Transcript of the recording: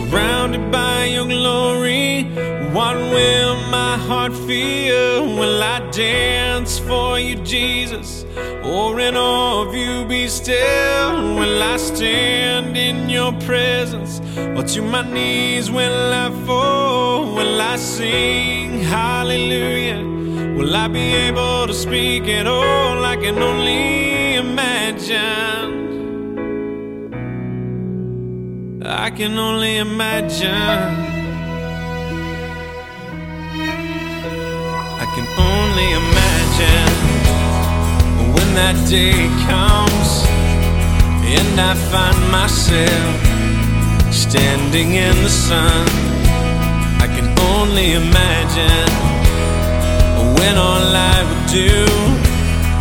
surrounded by your glory. What will my heart feel? Will I dance for you, Jesus? Or in awe of you be still? Will I stand in your presence? Or to my knees will I fall? Will I sing hallelujah? Will I be able to speak at all? I can only imagine. I can only imagine. I can only imagine when that day comes and I find myself standing in the sun. I can only imagine when all I would do